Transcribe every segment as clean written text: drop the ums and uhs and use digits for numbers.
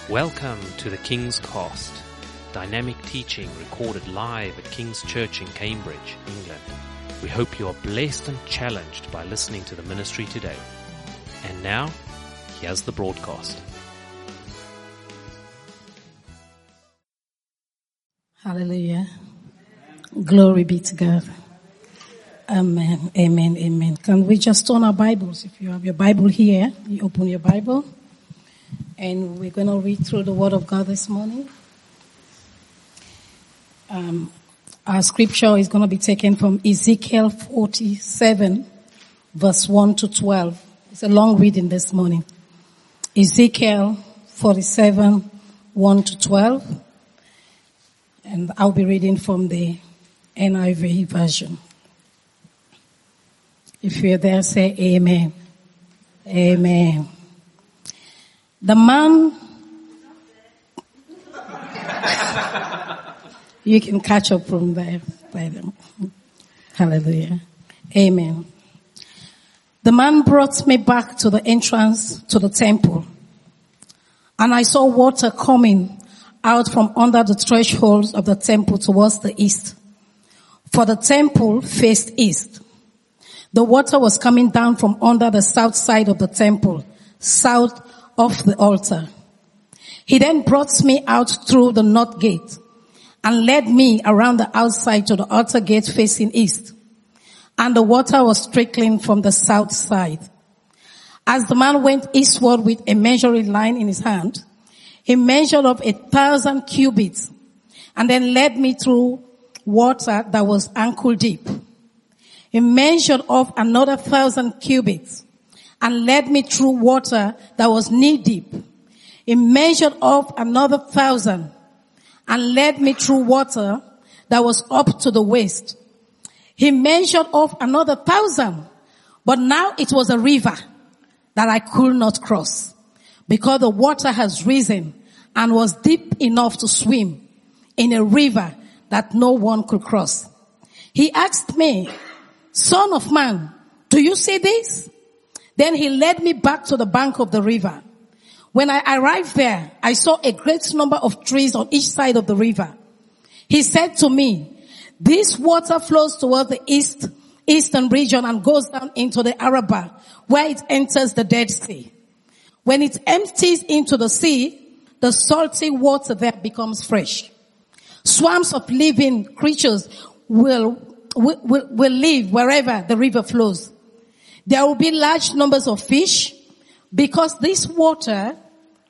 Welcome to the King's Cast, dynamic teaching recorded live at King's Church in Cambridge, England. We hope you are blessed and challenged by listening to the ministry today. And now, here's the broadcast. Hallelujah. Glory be to God. Amen, amen, amen. Can we just turn our Bibles? If you have your Bible here, you open your Bible. And we're going to read through the Word of God this morning. Our scripture is going to be taken from Ezekiel 47, verse 1 to 12. It's a long reading this morning. Ezekiel 47, 1 to 12. And I'll be reading from the NIV version. If you're there, say amen. Amen. The man, you can catch up from there. Hallelujah. Amen. The man brought me back to the entrance to the temple, and I saw water coming out from under the thresholds of the temple towards the east. For the temple faced east. The water was coming down from under the south side of the temple, south of the altar. He then brought me out through the north gate and led me around the outside to the altar gate facing east. And the water was trickling from the south side. As the man went eastward with a measuring line in his hand, he measured up 1,000 cubits and then led me through water that was ankle deep. He measured off another 1,000 cubits and led me through water that was knee deep. He measured off another 1,000 and led me through water that was up to the waist. He measured off another 1,000, but now it was a river that I could not cross because the water has risen and was deep enough to swim in a river that no one could cross. He asked me, "Son of man, do you see this?" Then he led me back to the bank of the river. When I arrived there, I saw a great number of trees on each side of the river. He said to me, "This water flows towards the eastern region and goes down into the Arabah, where it enters the Dead Sea. When it empties into the sea, the salty water there becomes fresh. Swarms of living creatures will live wherever the river flows. There will be large numbers of fish because this water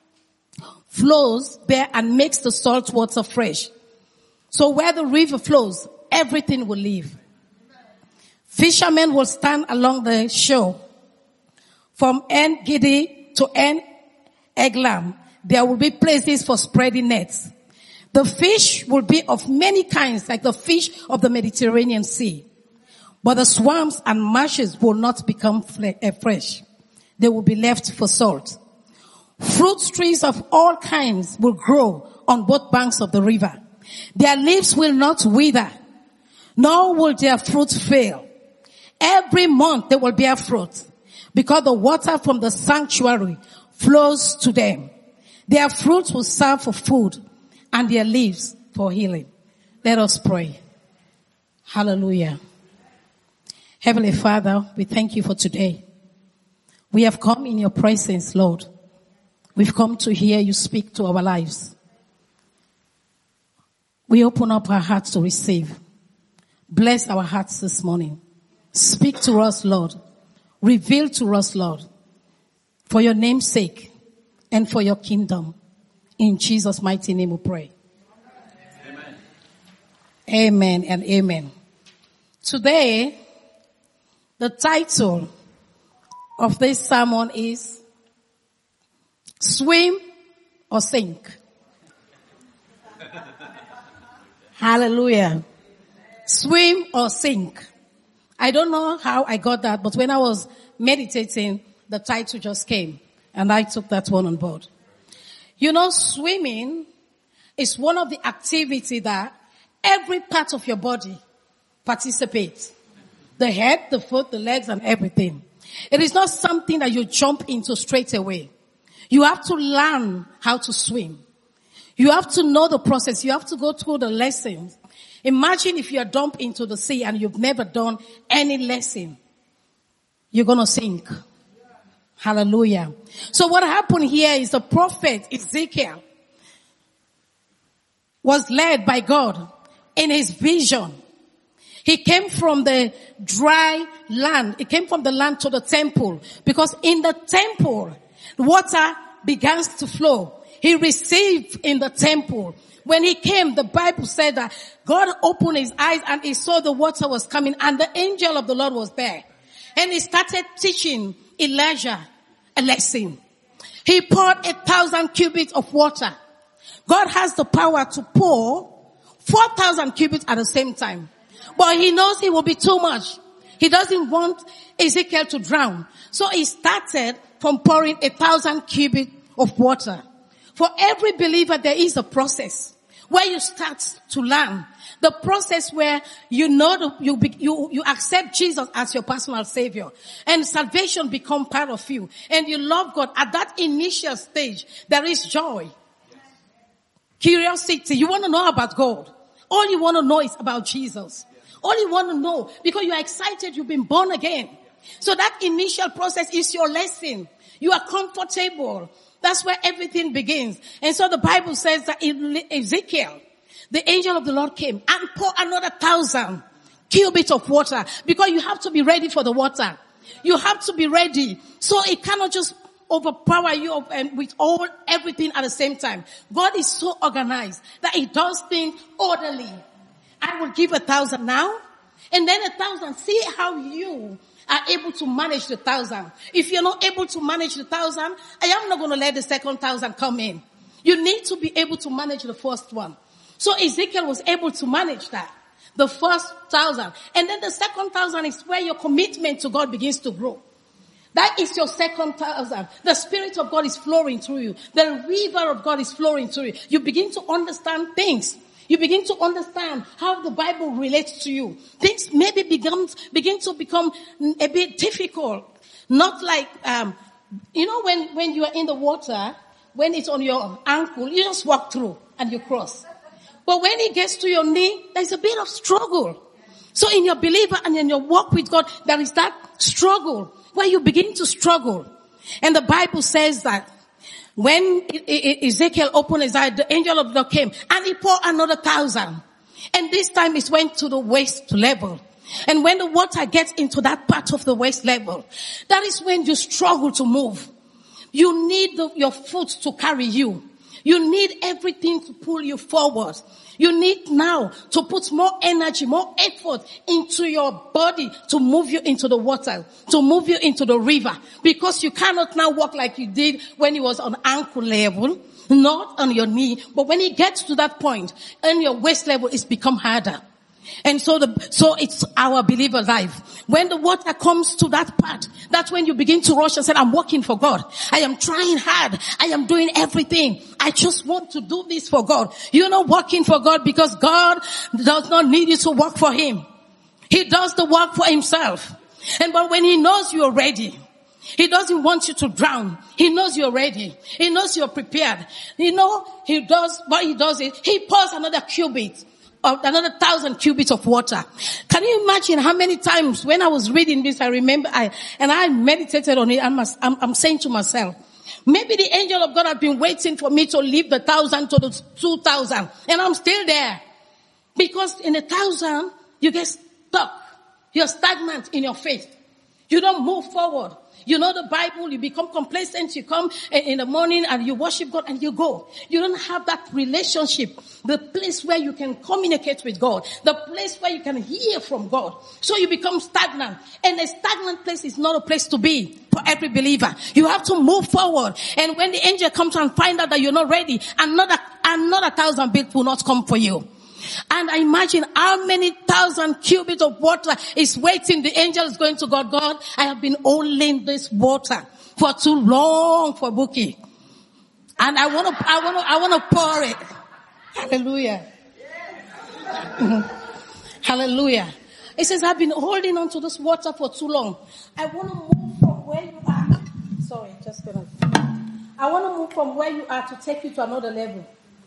flows there and makes the salt water fresh. So where the river flows, everything will live. Fishermen will stand along the shore. From En Gedi to En Eglam, there will be places for spreading nets. The fish will be of many kinds, like the fish of the Mediterranean Sea. But the swamps and marshes will not become fresh. They will be left for salt. Fruit trees of all kinds will grow on both banks of the river. Their leaves will not wither, nor will their fruit fail. Every month they will bear fruit, because the water from the sanctuary flows to them. Their fruits will serve for food, and their leaves for healing." Let us pray. Hallelujah. Heavenly Father, we thank you for today. We have come in your presence, Lord. We've come to hear you speak to our lives. We open up our hearts to receive. Bless our hearts this morning. Speak to us, Lord. Reveal to us, Lord, for your name's sake and for your kingdom. In Jesus' mighty name we pray. Amen. Amen and amen. Today, the title of this sermon is Swim or Sink. Hallelujah. Swim or sink. I don't know how I got that, but when I was meditating, the title just came, and I took that one on board. You know, swimming is one of the activities that every part of your body participates. The head, the foot, the legs, and everything. It is not something that you jump into straight away. You have to learn how to swim. You have to know the process. You have to go through the lessons. Imagine if you are dumped into the sea and you've never done any lesson. You're going to sink. Hallelujah. So what happened here is the prophet Ezekiel was led by God in his vision. He came from the dry land. He came from the land to the temple, because in the temple, water begins to flow. He received in the temple. When he came, the Bible said that God opened his eyes and he saw the water was coming, and the angel of the Lord was there. And he started teaching Elijah a lesson. He poured 1,000 cubits of water. God has the power to pour 4,000 cubits at the same time. But he knows it will be too much. He doesn't want Ezekiel to drown. So he started from pouring 1,000 cubits of water. For every believer, there is a process where you start to learn. The process where you know you accept Jesus as your personal savior, and salvation become part of you, and you love God. At that initial stage, there is joy, curiosity. You want to know about God. All you want to know is about Jesus. All you want to know, because you are excited, you've been born again. So that initial process is your lesson. You are comfortable. That's where everything begins. And so the Bible says that in Ezekiel, the angel of the Lord came and poured another 1,000 cubits of water, because you have to be ready for the water. You have to be ready. So it cannot just overpower you and with everything at the same time. God is so organized that he does things orderly. I will give 1,000 now, and then 1,000. See how you are able to manage the 1,000. If you're not able to manage the 1,000, I am not going to let the second 1,000 come in. You need to be able to manage the first one. So Ezekiel was able to manage that, the first 1,000. And then the second 1,000 is where your commitment to God begins to grow. That is your second 1,000. The Spirit of God is flowing through you. The river of God is flowing through you. You begin to understand things. You begin to understand how the Bible relates to you. Things maybe begin to become a bit difficult. Not like, when you are in the water, when it's on your ankle, you just walk through and you cross. But when it gets to your knee, there's a bit of struggle. So in your believer and in your walk with God, there is that struggle where you begin to struggle. And the Bible says that when Ezekiel opened his eye, the angel of the Lord came and he poured another 1,000. And this time it went to the waist level. And when the water gets into that part of the waist level, that is when you struggle to move. You need your foot to carry you. You need everything to pull you forward. You need now to put more energy, more effort into your body to move you into the water, to move you into the river. Because you cannot now walk like you did when you was on ankle level, not on your knee. But when it gets to that point, and your waist level, it's become harder. And so it's our believer life. When the water comes to that part, that's when you begin to rush and say, I'm working for God. I am trying hard. I am doing everything. I just want to do this for God. You're not working for God because God does not need you to work for him. He does the work for himself. But when he knows you're ready, he doesn't want you to drown. He knows you're ready. He knows you're prepared. He does what he does is he pours another 1,000 cubits of water. Can you imagine how many times when I was reading this, I remember I meditated on it. I'm saying to myself, maybe the angel of God has been waiting for me to leave the 1,000 to the 2,000, and I'm still there. Because in 1,000, you get stuck. You're stagnant in your faith. You don't move forward. You know the Bible, you become complacent, you come in the morning and you worship God and you go. You don't have that relationship, the place where you can communicate with God, the place where you can hear from God. So you become stagnant. And a stagnant place is not a place to be for every believer. You have to move forward. And when the angel comes and find out that you're not ready, another 1,000 bits will not come for you. And I imagine how many 1,000 cubits of water is waiting. The angel is going to God. God, I have been holding this water for too long for Buki. And I want to pour it. Hallelujah. Hallelujah. It says, I've been holding on to this water for too long. I want to move from where you are. Sorry, I want to move from where you are to take you to another level.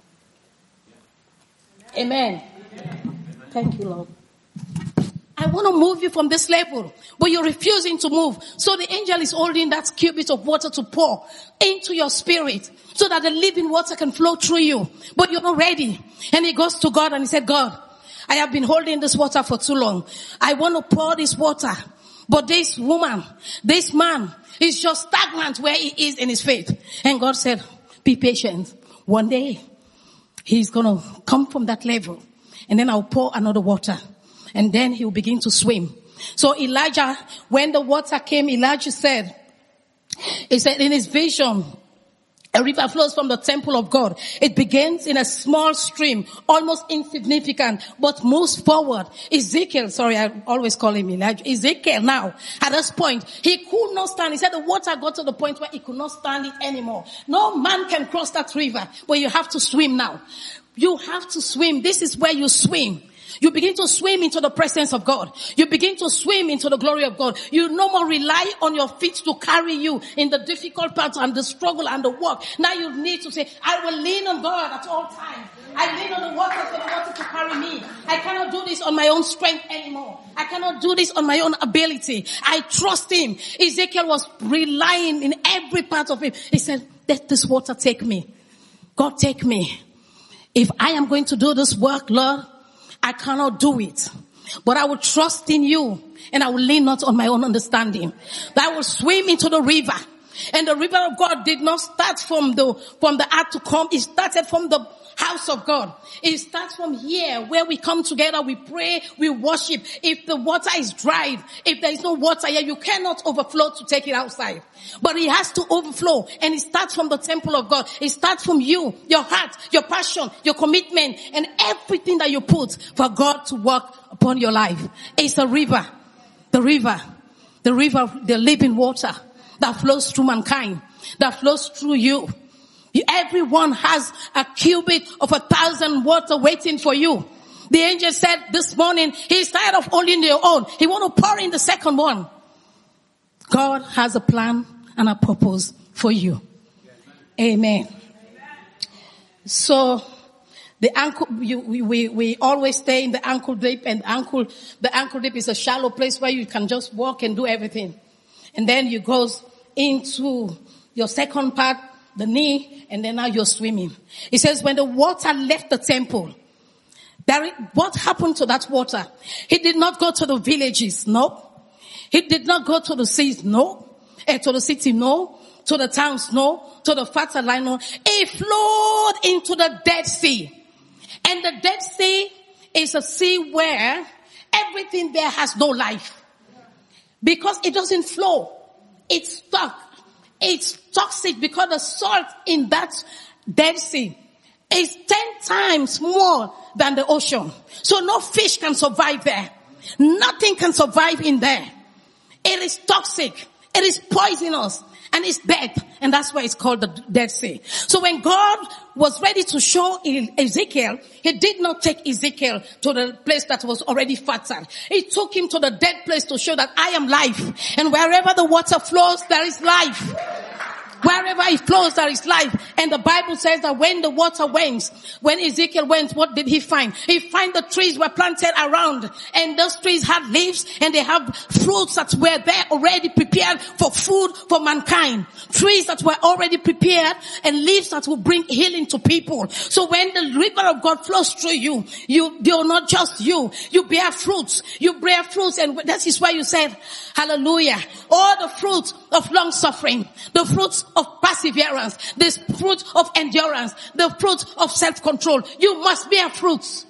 Amen. Thank you, Lord. I want to move you from this level, but you're refusing to move. So the angel is holding that cubit of water to pour into your spirit so that the living water can flow through you. But you're not ready. And he goes to God and he said, God, I have been holding this water for too long. I want to pour this water. But this woman, this man is just stagnant where he is in his faith. And God said, be patient. One day, he's going to come from that level. And then I'll pour another water. And then he will begin to swim. So Elijah, when the water came, Elijah said, he said in his vision, a river flows from the temple of God. It begins in a small stream, almost insignificant, but moves forward. I always call him Elijah. Ezekiel now, at this point, he could not stand. He said the water got to the point where he could not stand it anymore. No man can cross that river, but you have to swim now. You have to swim. This is where you swim. You begin to swim into the presence of God. You begin to swim into the glory of God. You no more rely on your feet to carry you in the difficult parts and the struggle and the work. Now you need to say, I will lean on God at all times. I lean on the water for the water to carry me. I cannot do this on my own strength anymore. I cannot do this on my own ability. I trust him. Ezekiel was relying in every part of him. He said, let this water take me. God, take me. If I am going to do this work, Lord, I cannot do it, but I will trust in you and I will lean not on my own understanding. That I will swim into the river, and the river of God did not start from the earth to come. It started from the house of God. It starts from here where we come together, we pray, we worship. If the water is dried, if there is no water here, you cannot overflow to take it outside. But it has to overflow, and it starts from the temple of God. It starts from you, your heart, your passion, your commitment, and everything that you put for God to work upon your life. It's a river, the living water that flows through mankind, that flows through you. Everyone has a cubit of 1,000 water waiting for you. The angel said this morning, he's tired of holding your own. He want to pour in the second one. God has a plan and a purpose for you. Amen. So the ankle, we always stay in the ankle deep, and the ankle deep is a shallow place where you can just walk and do everything. And then you go into your second part, the knee, and then now you're swimming. It says when the water left the temple, what happened to that water? It did not go to the villages, no. It did not go to the seas, no. To the city, no. To the towns, no. To the fertile land, no. It flowed into the Dead Sea. And the Dead Sea is a sea where everything there has no life. Because it doesn't flow. It's stuck. It's toxic because the salt in that Dead Sea is 10 times more than the ocean. So no fish can survive there. Nothing can survive in there. It is toxic. It is poisonous. And it's dead. And that's why it's called the Dead Sea. So when God was ready to show Ezekiel, he did not take Ezekiel to the place that was already fertile. He took him to the dead place to show that I am life. And wherever the water flows, there is life. Wherever it flows, there is life. And the Bible says that when the water went, when Ezekiel went, what did he find? He found the trees were planted around, and those trees had leaves, and they have fruits that were there already prepared for food for mankind. Trees that were already prepared, and leaves that will bring healing to people. So when the river of God flows through you, you're not just you bear fruits. You bear fruits, and that is why you said, hallelujah. All the fruits of long suffering, the fruits of perseverance, the fruit of endurance, the fruit of self-control. You must bear fruits.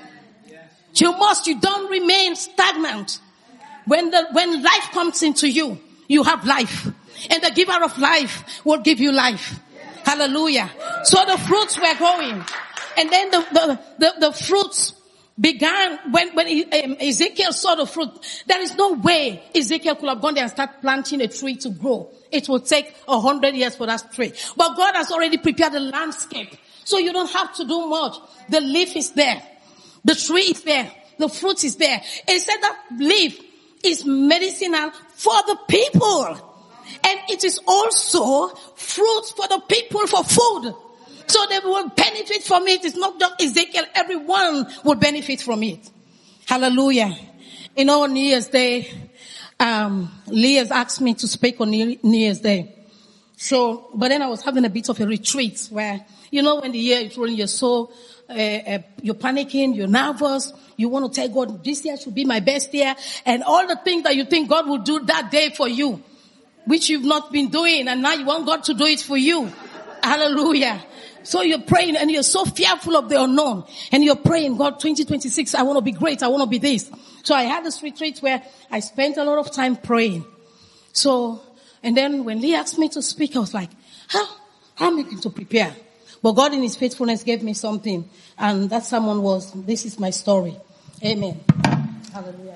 You don't remain stagnant. When life comes into you, you have life. And the giver of life will give you life. Hallelujah. So the fruits were going. And then the fruits began when Ezekiel saw the fruit. There is no way Ezekiel could have gone there and start planting a tree to grow. It will take 100 years for that tree. But God has already prepared the landscape. So you don't have to do much. The leaf is there. The tree is there. The fruit is there. It said that leaf is medicinal for the people. And it is also fruits for the people for food. So they will benefit from it. It's not just Ezekiel. Everyone will benefit from it. Hallelujah. On New Year's Day, Leah's asked me to speak on New Year's Day. So, but then I was having a bit of a retreat where, when the year is rolling, you're so, you're panicking, you're nervous, you want to tell God, this year should be my best year, and all the things that you think God will do that day for you, which you've not been doing, and now you want God to do it for you. Hallelujah. So you're praying and you're so fearful of the unknown, and you're praying, God, 2026, I want to be great, I want to be this. So I had this retreat where I spent a lot of time praying. So, and then when Lee asked me to speak, I was like, how am I going to prepare? But God in his faithfulness gave me something. And that sermon was, this is my story. Amen. Hallelujah.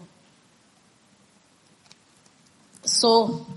So,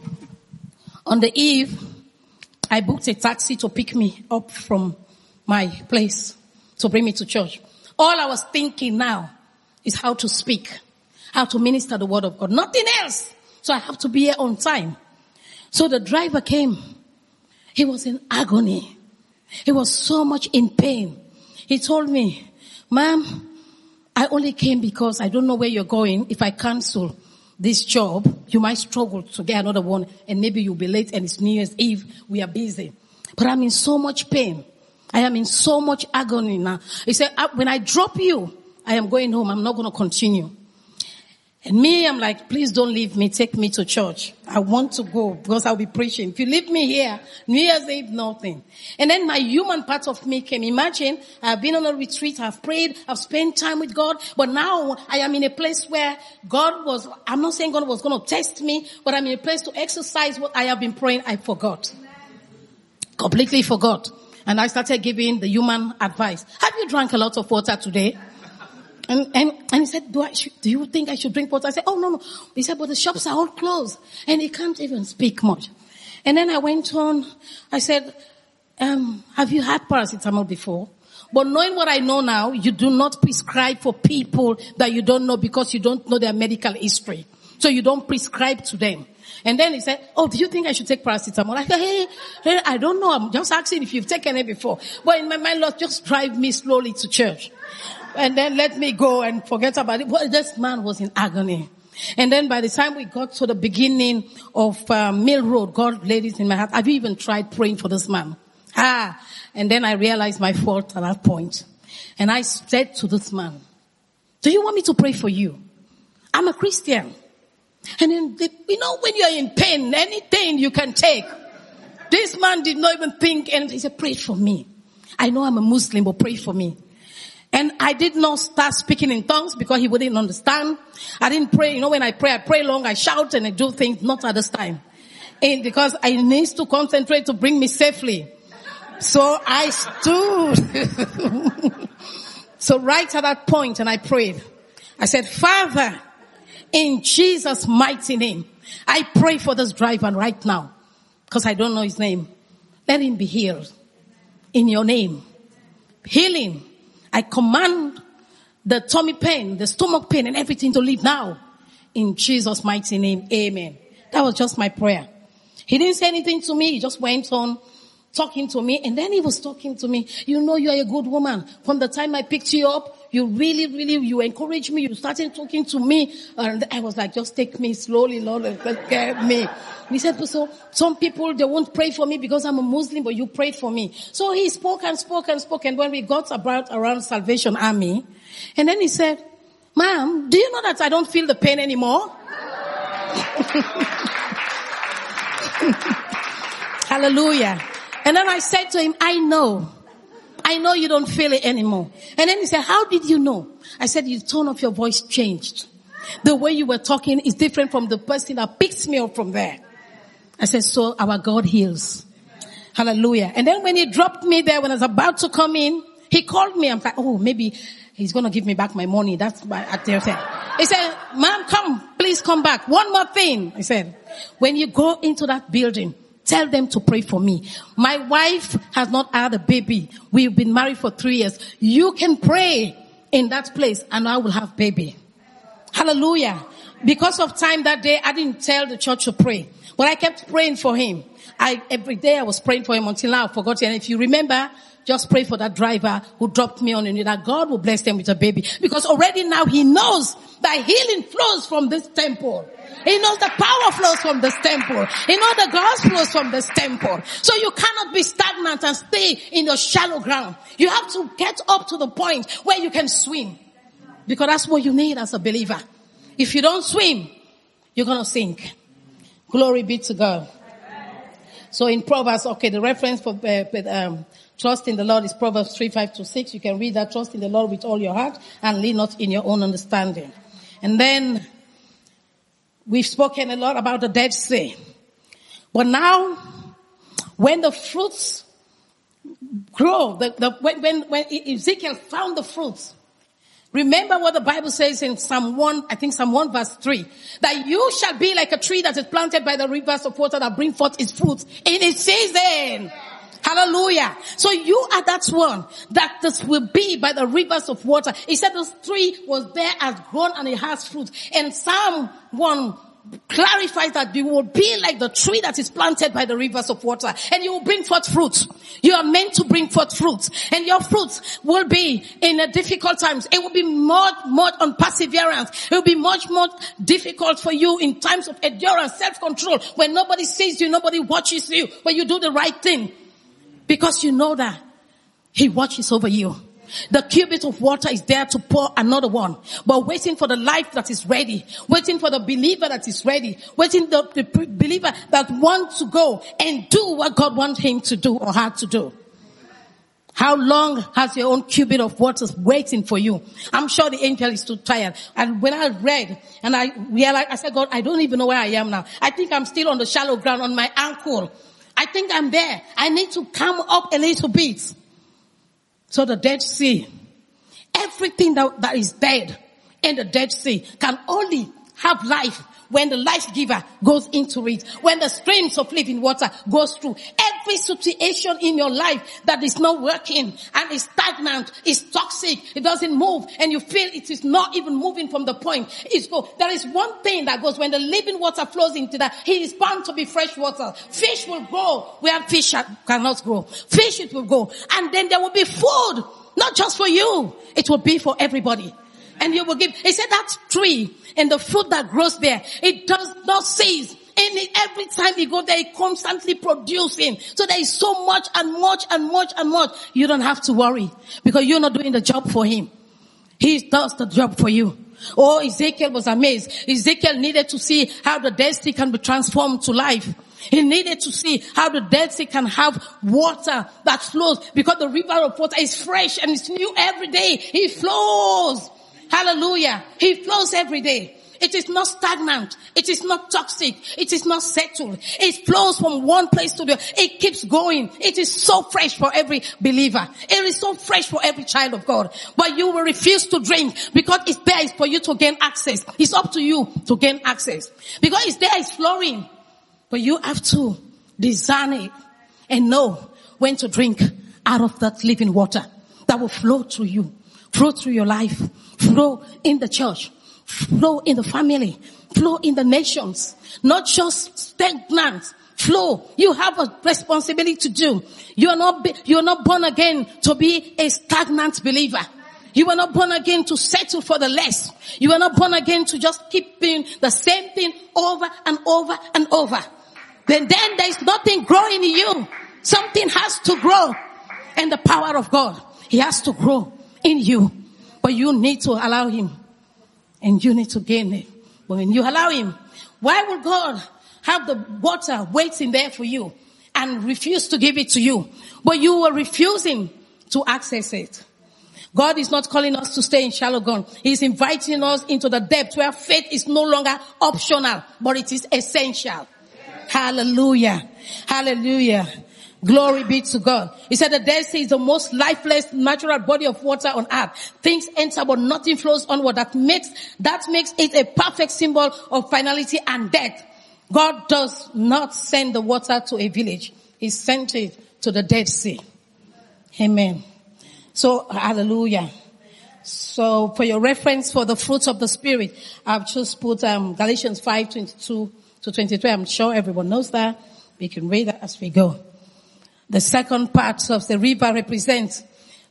on the eve, I booked a taxi to pick me up from my place to bring me to church. All I was thinking now is how to speak, how to minister the word of God. Nothing else. So I have to be here on time. So the driver came. He was in agony. He was so much in pain. He told me, ma'am, I only came because I don't know where you're going. If I cancel this job, you might struggle to get another one, and maybe you'll be late, and it's New Year's Eve. We are busy. But I'm in so much pain. I am in so much agony now. He said, when I drop you, I am going home. I'm not going to continue. And me, I'm like, please don't leave me. Take me to church. I want to go because I'll be preaching. If you leave me here, New Year's Eve, nothing. And then my human part of me came. Imagine, I've been on a retreat, I've prayed, I've spent time with God, but now I am in a place where I'm not saying God was going to test me, but I'm in a place to exercise what I have been praying. I forgot. Completely forgot. And I started giving the human advice. Have you drank a lot of water today? And he said, do you think I should drink water? I said, oh, no. He said, but the shops are all closed. And he can't even speak much. And then I went on. I said, have you had paracetamol before? But knowing what I know now, you do not prescribe for people that you don't know because you don't know their medical history. So you don't prescribe to them. And then he said, oh, do you think I should take paracetamol? I said, hey, I don't know. I'm just asking if you've taken it before. But in my mind, Lord, just drive me slowly to church. And then let me go and forget about it. Well, this man was in agony. And then by the time we got to the beginning of Mill Road, God laid it in my heart. Have you even tried praying for this man? And then I realized my fault at that point. And I said to this man, do you want me to pray for you? I'm a Christian. And then, when you're in pain, anything you can take. This man did not even think, and he said, pray for me. I know I'm a Muslim, but pray for me. And I did not start speaking in tongues because he wouldn't understand. I didn't pray. When I pray long, I shout and I do things, not at this time. And because I need to concentrate to bring me safely. So I stood. So right at that point, and I prayed. I said, Father, in Jesus' mighty name, I pray for this driver right now. Because I don't know his name. Let him be healed. In your name. Healing. I command the tummy pain, the stomach pain, and everything to leave now. In Jesus' mighty name, amen. That was just my prayer. He didn't say anything to me. He just went on talking to me. And then he was talking to me. You are a good woman. From the time I picked you up, you really, you encouraged me. You started talking to me. And I was like, just take me slowly, Lord, and take care of me. He said, so some people, they won't pray for me because I'm a Muslim, but you prayed for me. So he spoke and spoke and spoke. And when we got around Salvation Army, and then he said, ma'am, do you know that I don't feel the pain anymore? Hallelujah. And then I said to him, I know you don't feel it anymore. And then he said, how did you know? I said, the tone of your voice changed. The way you were talking is different from the person that picks me up from there. I said, so our God heals. Hallelujah. And then when he dropped me there, when I was about to come in, he called me. I'm like, oh, maybe he's going to give me back my money. That's why I tell him. He said, ma'am, please come back. One more thing. I said, when you go into that building, tell them to pray for me. My wife has not had a baby. We've been married for 3 years. You can pray in that place and I will have baby. Hallelujah. Because of time that day, I didn't tell the church to pray. But I kept praying for him. Every day I was praying for him until now I forgot. And if you remember, just pray for that driver who dropped me on the knee, that God will bless them with a baby. Because already now he knows that healing flows from this temple. He knows the power flows from this temple. He knows the grace flows from this temple. So you cannot be stagnant and stay in your shallow ground. You have to get up to the point where you can swim. Because that's what you need as a believer. If you don't swim, you're going to sink. Glory be to God. So in Proverbs, the reference for trust in the Lord is Proverbs 3:5-6. You can read that. Trust in the Lord with all your heart and lean not in your own understanding. And then we've spoken a lot about the Dead Sea. But now, when the fruits grow, when Ezekiel found the fruits, remember what the Bible says in Psalm 1 verse 3, that you shall be like a tree that is planted by the rivers of water that bring forth its fruits in its season. Hallelujah. So you are that one that this will be by the rivers of water. He said this tree was there, has grown, and it has fruit. And Psalm 1 clarifies that you will be like the tree that is planted by the rivers of water, and you will bring forth fruit. You are meant to bring forth fruit, and your fruits will be in a difficult times. It will be more on perseverance. It will be much more difficult for you in times of endurance, self-control, when nobody sees you, nobody watches you, when you do the right thing, because you know that he watches over you. The cubit of water is there to pour another one, but waiting for the life that is ready, waiting for the believer that is ready, waiting the believer that wants to go and do what God wants him to do or her to do. How long has your own cubit of water waiting for you? I'm sure the angel is too tired. And when I read and I realized, I said, God, I don't even know where I am now. I think I'm still on the shallow ground on my ankle. I think I'm there. I need to come up a little bit. So the Dead Sea, everything that is dead in the Dead Sea can only have life when the life giver goes into it, when the streams of living water goes through. Every situation in your life that is not working and is stagnant, is toxic, it doesn't move, and you feel it is not even moving from the point it's go. There is one thing that goes when the living water flows into that. It is bound to be fresh water. Fish will grow where fish cannot grow. Fish it will go. And then there will be food, not just for you. It will be for everybody. And you will give. He said that tree and the fruit that grows there, it does not cease. And every time you go there, it constantly producing. So there is so much and much and much and much. You don't have to worry because you're not doing the job for him. He does the job for you. Oh, Ezekiel was amazed. Ezekiel needed to see how the Dead Sea can be transformed to life. He needed to see how the Dead Sea can have water that flows, because the river of water is fresh and it's new every day. It flows. Hallelujah. He flows every day. It is not stagnant. It is not toxic. It is not settled. It flows from one place to the other. It keeps going. It is so fresh for every believer. It is so fresh for every child of God. But you will refuse to drink because it's there is for you to gain access. It's up to you to gain access. Because it's there, it's flowing. But you have to discern it and know when to drink out of that living water that will flow through you, flow through your life, flow in the church, flow in the family, flow in the nations, not just stagnant. Flow. You have a responsibility to do. You are not born again to be a stagnant believer. You are not born again to settle for the less. You are not born again to just keep doing the same thing over and over and over. Then there is nothing growing in you. Something has to grow. And the power of God, he has to grow in you. But you need to allow him. And you need to gain it. But when you allow him, why would God have the water waiting there for you and refuse to give it to you? But you were refusing to access it. God is not calling us to stay in shallow ground. He's inviting us into the depth where faith is no longer optional, but it is essential. Hallelujah. Hallelujah. Glory be to God. He said the Dead Sea is the most lifeless natural body of water on earth. Things enter but nothing flows onward. That makes it a perfect symbol of finality and death. God does not send the water to a village. He sent it to the Dead Sea. Amen. So, hallelujah. So for your reference for the fruits of the Spirit, I've just put Galatians 5:22 to 23. I'm sure everyone knows that. We can read that as we go. The second part of the river represents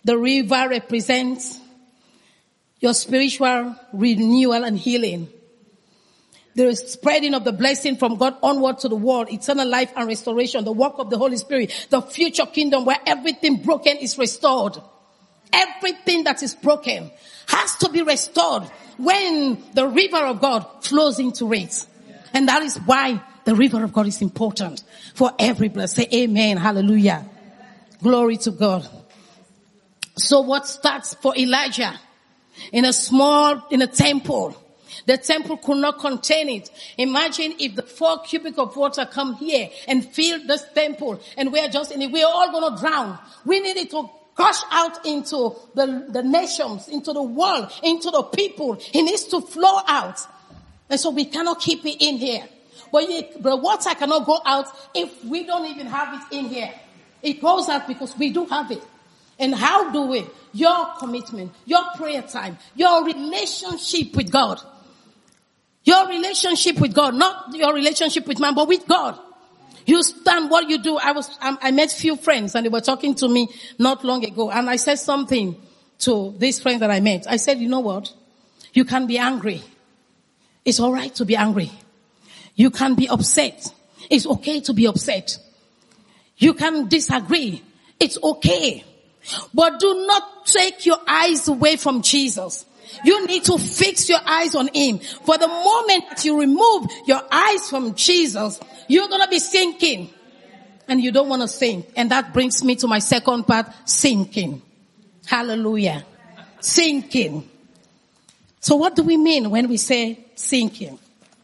your spiritual renewal and healing. The spreading of the blessing from God onward to the world, eternal life and restoration, the work of the Holy Spirit, the future kingdom where everything broken is restored. Everything that is broken has to be restored when the river of God flows into it. And that is why the river of God is important for every blessed. Say amen. Hallelujah. Glory to God. So what starts for Elijah in a temple? The temple could not contain it. Imagine if the 4 cubic of water come here and fill this temple and we're just in it. We're all going to drown. We need it to gush out into the nations, into the world, into the people. It needs to flow out. And so we cannot keep it in here. But the water cannot go out if we don't even have it in here. It goes out because we do have it. And how do we? Your commitment, your prayer time, your relationship with God. Your relationship with God, not your relationship with man, but with God. You stand what you do. I met few friends and they were talking to me not long ago. And I said something to these friends that I met. I said, you know what? You can be angry. It's all right to be angry. You can be upset. It's okay to be upset. You can disagree. It's okay. But do not take your eyes away from Jesus. You need to fix your eyes on Him. For the moment that you remove your eyes from Jesus, you're going to be sinking. And you don't want to sink. And that brings me to my second part, sinking. Hallelujah. Sinking. So what do we mean when we say sinking?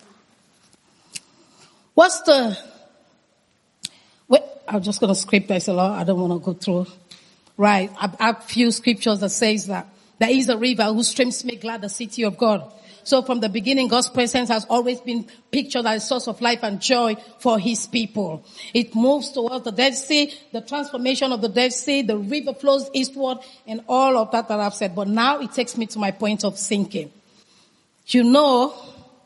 I'm just going to script this a lot. I don't want to go through. Right. I have few scriptures that says that there is a river whose streams make glad the city of God. So from the beginning, God's presence has always been pictured as a source of life and joy for His people. It moves towards the Dead Sea, the transformation of the Dead Sea, the river flows eastward, and all of that I've said. But now it takes me to my point of sinking. You know,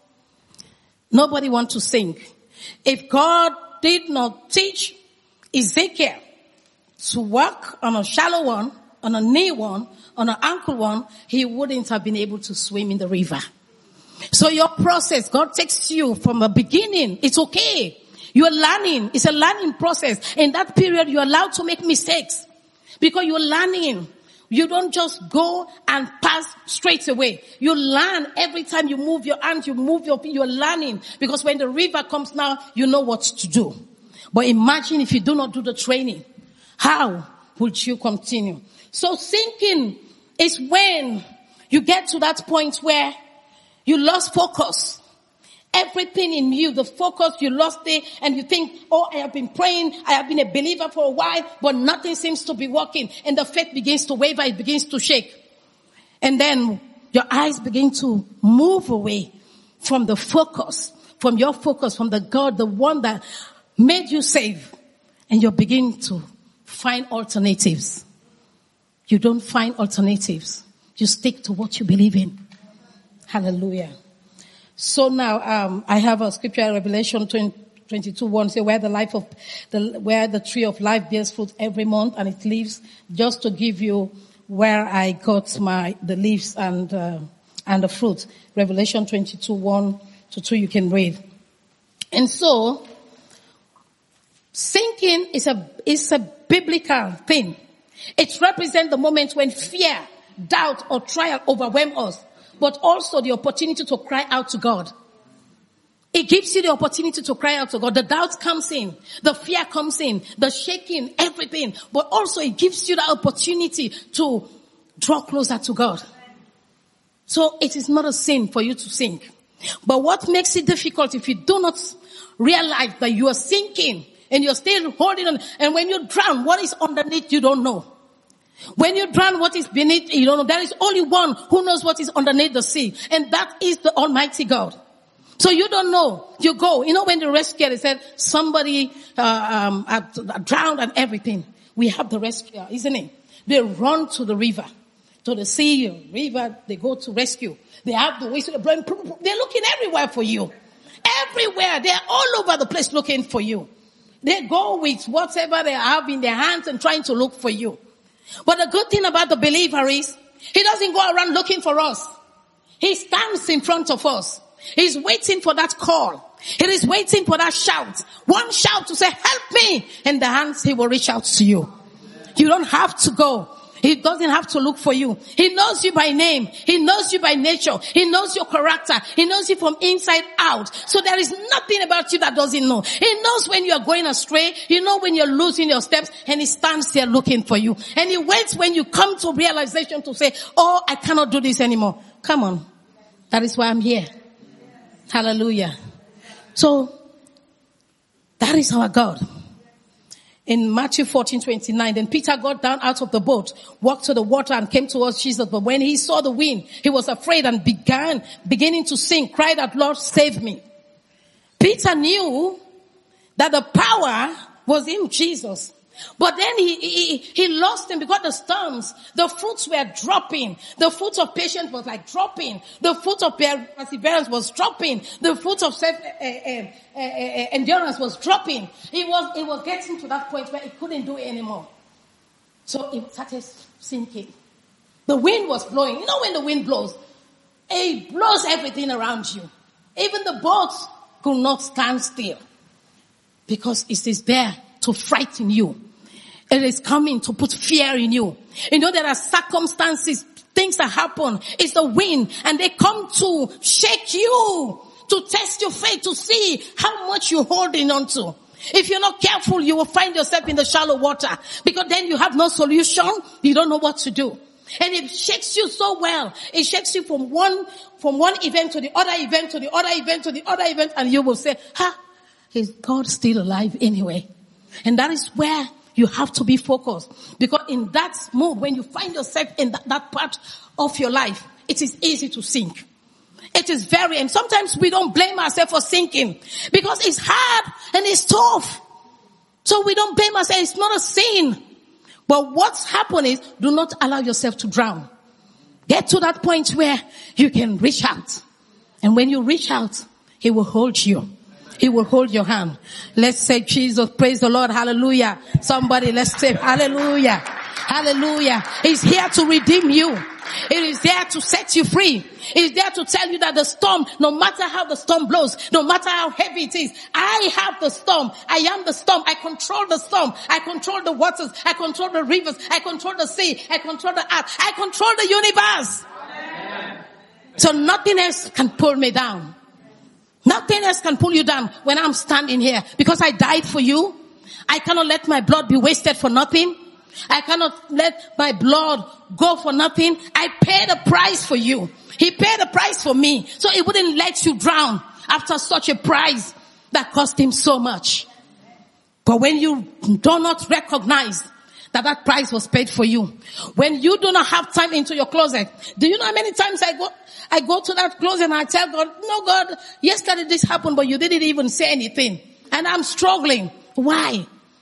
nobody wants to sink. If God did not teach Ezekiel to walk on a shallow one, on a knee one, on an ankle one, he wouldn't have been able to swim in the river. So your process, God takes you from the beginning. It's okay. You're learning. It's a learning process. In that period, you're allowed to make mistakes because you're learning. You don't just go and pass straight away. You learn every time you move your hands, you're learning because when the river comes now, you know what to do. But imagine if you do not do the training. How would you continue? So sinking is when you get to that point where you lost focus. Everything in you, the focus, you lost it and you think, oh, I have been praying, I have been a believer for a while, but nothing seems to be working. And the faith begins to waver, it begins to shake. And then your eyes begin to move away from the focus, from your focus, from the God, the one that made you safe. And you begin to find alternatives. You don't find alternatives. You stick to what you believe in. Hallelujah. So now, I have a scripture, Revelation 22:1, say where the tree of life bears fruit every month and it leaves, just to give you where I got the leaves and the fruit. Revelation 22:1-2, you can read. And so, sinking is a biblical thing. It represents the moment when fear, doubt, or trial overwhelm us, but also the opportunity to cry out to God. It gives you the opportunity to cry out to God. The doubt comes in, the fear comes in, the shaking, everything, but also it gives you the opportunity to draw closer to God. So it is not a sin for you to sink. But what makes it difficult if you do not realize that you are sinking and you're still holding on, and when you drown, what is underneath you don't know. When you drown, what is beneath, you don't know. There is only one who knows what is underneath the sea, and that is the Almighty God. So you don't know. You go. You know when the rescuer, they said somebody drowned and everything. We have the rescuer, isn't it? They run to the river to the sea, river, they go to rescue. They have the whistle blowing. They're looking everywhere for you. Everywhere. They're all over the place looking for you. They go with whatever they have in their hands and trying to look for you. But the good thing about the believer is, he doesn't go around looking for us. He stands in front of us. He's waiting for that call. He is waiting for that shout. One shout to say, help me. And the hands, he will reach out to you. You don't have to go. He doesn't have to look for you. He knows you by name. He knows you by nature. He knows your character. He knows you from inside out. So there is nothing about you that doesn't know. He knows when you are going astray. He knows when you're losing your steps, and he stands there looking for you. And he waits when you come to realization to say, oh, I cannot do this anymore. Come on. That is why I'm here. Hallelujah. So that is our God. In Matthew 14:29, then Peter got down out of the boat, walked to the water and came towards Jesus. But when he saw the wind, he was afraid and beginning to sink, cried out, Lord, save me. Peter knew that the power was in Jesus. But then he lost him because the storms, the fruits were dropping. The fruit of patience was like dropping. The fruit of perseverance was dropping. The fruit of endurance was dropping. It was getting to that point where he couldn't do it anymore. So it started sinking. The wind was blowing. You know when the wind blows, it blows everything around you. Even the boats could not stand still because it is there to frighten you. It is coming to put fear in you. You know, there are circumstances, things that happen. It's the wind, and they come to shake you, to test your faith, to see how much you're holding on to. If you're not careful, you will find yourself in the shallow water, because then you have no solution. You don't know what to do. And it shakes you so well. It shakes you from one event to the other event to the other event to the other event, and you will say, is God still alive anyway? And that is where you have to be focused, because in that mood, when you find yourself in that part of your life, it is easy to sink. It is and sometimes we don't blame ourselves for sinking because it's hard and it's tough. So we don't blame ourselves. It's not a sin. But what's happened is, do not allow yourself to drown. Get to that point where you can reach out. And when you reach out, he will hold you. He will hold your hand. Let's say, Jesus, praise the Lord, hallelujah. Somebody, let's say, hallelujah, hallelujah. He's here to redeem you. It is there to set you free. It's there to tell you that the storm, no matter how the storm blows, no matter how heavy it is, I have the storm. I am the storm. I control the storm. I control the waters. I control the rivers. I control the sea. I control the earth. I control the universe. Amen. So nothing else can pull me down. Nothing else can pull you down when I'm standing here, because I died for you. I cannot let my blood be wasted for nothing. I cannot let my blood go for nothing. I paid a price for you. He paid a price for me, so he wouldn't let you drown after such a price that cost him so much. But when you do not recognize that price was paid for you, when you do not have time into your closet, do you know how many times I go to that closet and I tell God, no, God, yesterday this happened, but you didn't even say anything. And I'm struggling. Why?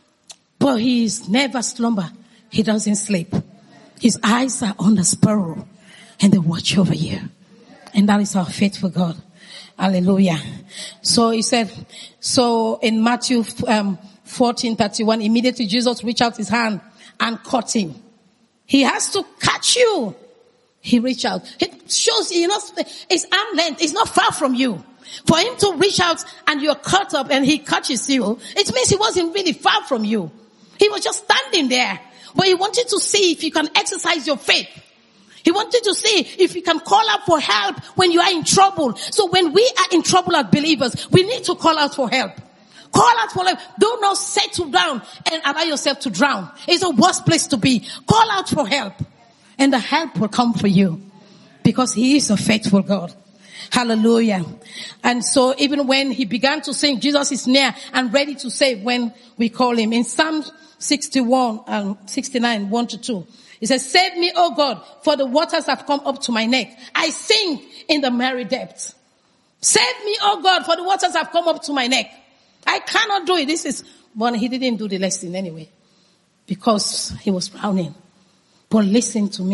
But he is never slumber. He doesn't sleep. His eyes are on the sparrow, and they watch over you. And that is our faithful God. Hallelujah. So he said, so in Matthew 14:31, immediately Jesus reached out his hand and caught him. He has to catch you. He reached out. It shows, it's arm length. It's not far from you. For him to reach out and you're caught up and he catches you, it means he wasn't really far from you. He was just standing there. But he wanted to see if you can exercise your faith. He wanted to see if you can call out for help when you are in trouble. So when we are in trouble as believers, we need to call out for help. Call out for help. Do not settle down and allow yourself to drown. It's the worst place to be. Call out for help. And the help will come for you, because he is a faithful God. Hallelujah. And so even when he began to sing, Jesus is near and ready to save when we call him. In Psalm 61 and 69, 1-2, it says, save me, O God, for the waters have come up to my neck. I sink in the merry depths. Save me, O God, for the waters have come up to my neck. I cannot do it. But he didn't do the lesson anyway, because he was drowning. But listen to me.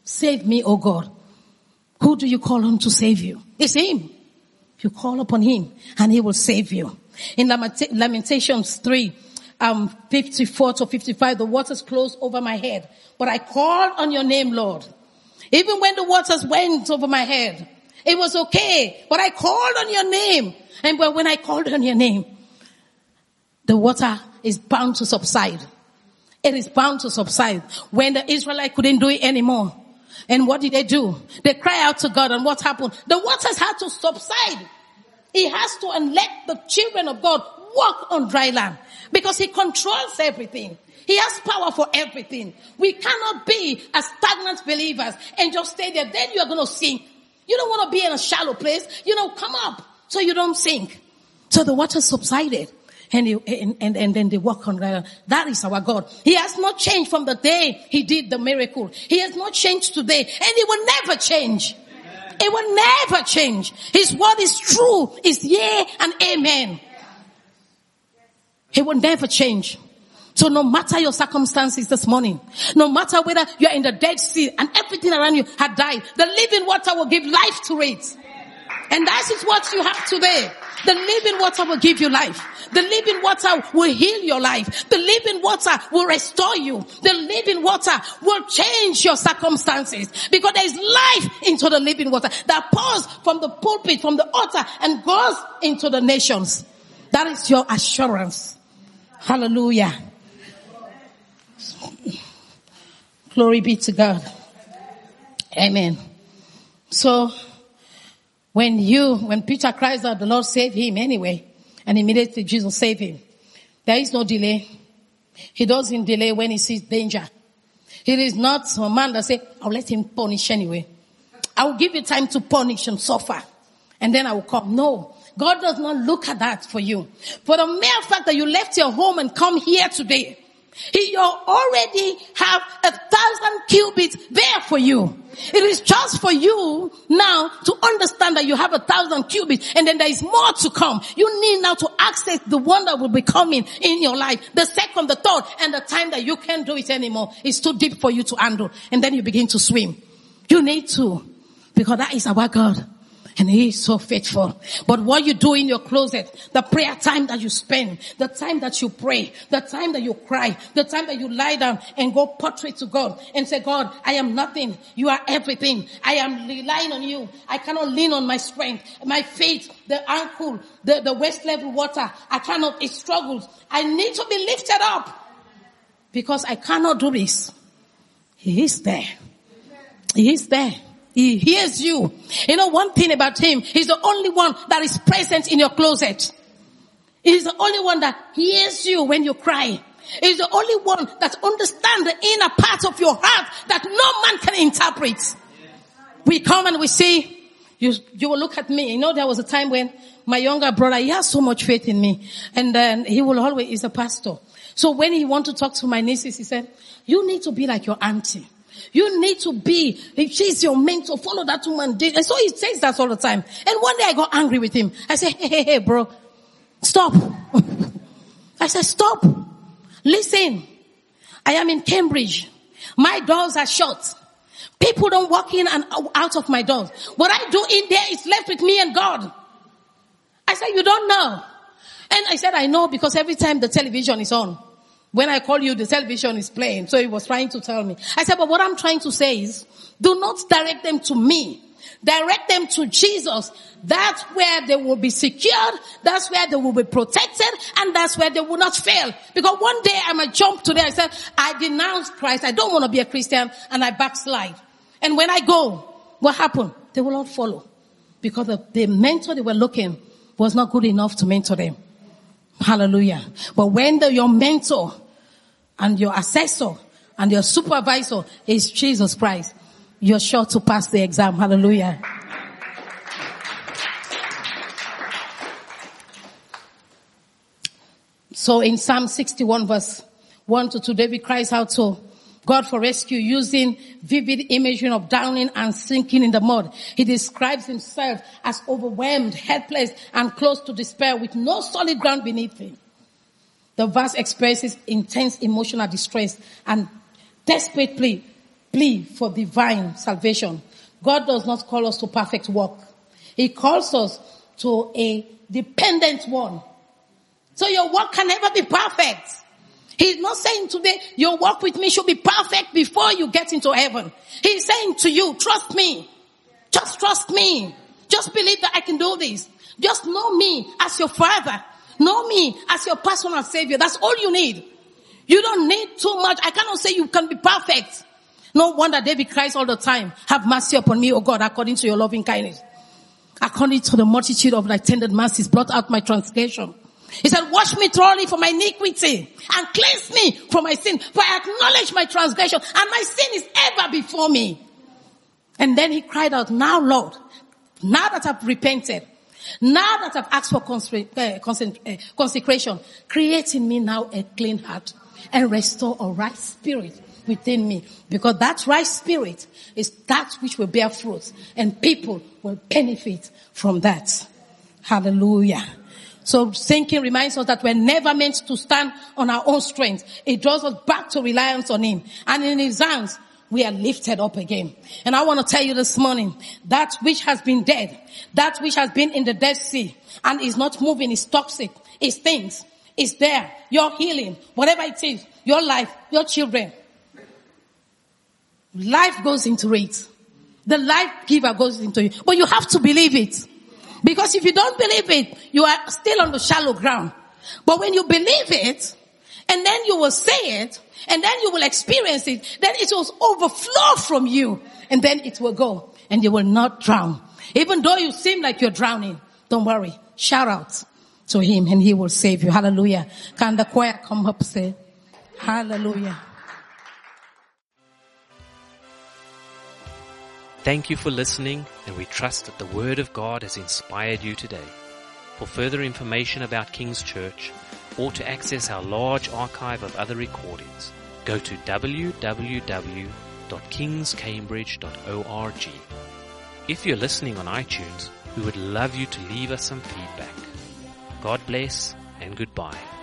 Save me, O God. Who do you call on to save you? It's him. You call upon him and he will save you. In Lamentations 3, 54 to 55, the waters closed over my head. But I called on your name, Lord. Even when the waters went over my head, it was okay. But I called on your name. And when I called on your name, the water is bound to subside. It is bound to subside. When the Israelites couldn't do it anymore. And what did they do? They cried out to God, and what happened? The waters had to subside. He has to and let the children of God walk on dry land. Because he controls everything. He has power for everything. We cannot be as stagnant believers and just stay there. Then you are going to sink. You don't want to be in a shallow place. Come up so you don't sink. So the water subsided. And then they walk on dry land. That is our God. He has not changed from the day he did the miracle. He has not changed today. And he will never change. It will never change. His word is true. It's yea and amen. He will never change. So no matter your circumstances this morning, no matter whether you're in the Dead Sea and everything around you had died, the living water will give life to it. And that is what you have today. The living water will give you life. The living water will heal your life. The living water will restore you. The living water will change your circumstances. Because there is life into the living water that pours from the pulpit, from the altar, and goes into the nations. That is your assurance. Hallelujah. Glory be to God. Amen. So, when Peter cries out, the Lord save him anyway. And immediately Jesus saved him. There is no delay. He doesn't delay when he sees danger. He is not a man that says, I'll let him punish anyway. I will give you time to punish and suffer. And then I will come. No. God does not look at that for you. For the mere fact that you left your home and come here today, you already have 1,000 cubits there for you. It is just for you now to understand that you have 1,000 cubits and then there is more to come. You need now to access the one that will be coming in your life. The second, the third, and the time that you can't do it anymore is too deep for you to handle. And then you begin to swim. You need to, because that is our God. And he is so faithful. But what you do in your closet, the prayer time that you spend, the time that you pray, the time that you cry, the time that you lie down and go portrait to God and say, God, I am nothing. You are everything. I am relying on you. I cannot lean on my strength. My faith, the ankle, the waist level water, I cannot, it struggles. I need to be lifted up because I cannot do this. He is there. He is there. He hears you. You know one thing about him, he's the only one that is present in your closet. He's the only one that hears you when you cry. He's the only one that understands the inner part of your heart that no man can interpret. We come and we see, you will look at me. You know, there was a time when my younger brother, he has so much faith in me. And then he will always, he's a pastor. So when he want to talk to my nieces, he said, you need to be like your auntie. You need to be, if she's your mentor, follow that woman. And so he says that all the time. And one day I got angry with him. I said, hey, bro, stop. I said, stop. Listen, I am in Cambridge. My doors are shut. People don't walk in and out of my doors. What I do in there is left with me and God. I said, you don't know. And I said, I know because every time the television is on. When I call you, the television is playing. So he was trying to tell me. I said, but what I'm trying to say is, do not direct them to me. Direct them to Jesus. That's where they will be secured. That's where they will be protected. And that's where they will not fail. Because one day I might jump today. I said, I denounce Christ. I don't want to be a Christian. And I backslide. And when I go, what happened? They will not follow. Because the mentor they were looking was not good enough to mentor them. Hallelujah. But when your mentor and your assessor and your supervisor is Jesus Christ, you're sure to pass the exam. Hallelujah. So in Psalm 61 verse 1 to 2, David cries out to God for rescue using vivid imagery of drowning and sinking in the mud. He describes himself as overwhelmed, helpless, and close to despair with no solid ground beneath him. The verse expresses intense emotional distress and desperate plea. plea for divine salvation. God does not call us to perfect work. He calls us to a dependent one. So your work can never be perfect. He's not saying today your work with me should be perfect before you get into heaven. He's saying to you, trust me. Just trust me. Just believe that I can do this. Just know me as your Father. Know me as your personal Savior. That's all you need. You don't need too much. I cannot say you can be perfect. No wonder David cries all the time. Have mercy upon me, O God, according to your loving kindness. According to the multitude of thy tender mercies, blot out my transgression. He said, wash me thoroughly from my iniquity and cleanse me from my sin. For I acknowledge my transgression and my sin is ever before me. And then he cried out, now Lord, now that I've repented, now that I've asked for consecration, create in me now a clean heart and restore a right spirit within me. Because that right spirit is that which will bear fruit and people will benefit from that. Hallelujah. So thinking reminds us that we're never meant to stand on our own strength. It draws us back to reliance on Him. And in His hands, we are lifted up again. And I want to tell you this morning, that which has been dead, that which has been in the Dead Sea and is not moving, is toxic, is things, is there. Your healing, whatever it is, your life, your children. Life goes into it. The life giver goes into it. But you have to believe it. Because if you don't believe it, you are still on the shallow ground. But when you believe it, and then you will say it, and then you will experience it, then it will overflow from you, and then it will go, and you will not drown. Even though you seem like you're drowning, don't worry. Shout out to Him, and He will save you. Hallelujah. Can the choir come up and say, hallelujah. Thank you for listening, and we trust that the Word of God has inspired you today. For further information about King's Church, or to access our large archive of other recordings, go to www.kingscambridge.org. If you're listening on iTunes, we would love you to leave us some feedback. God bless and goodbye.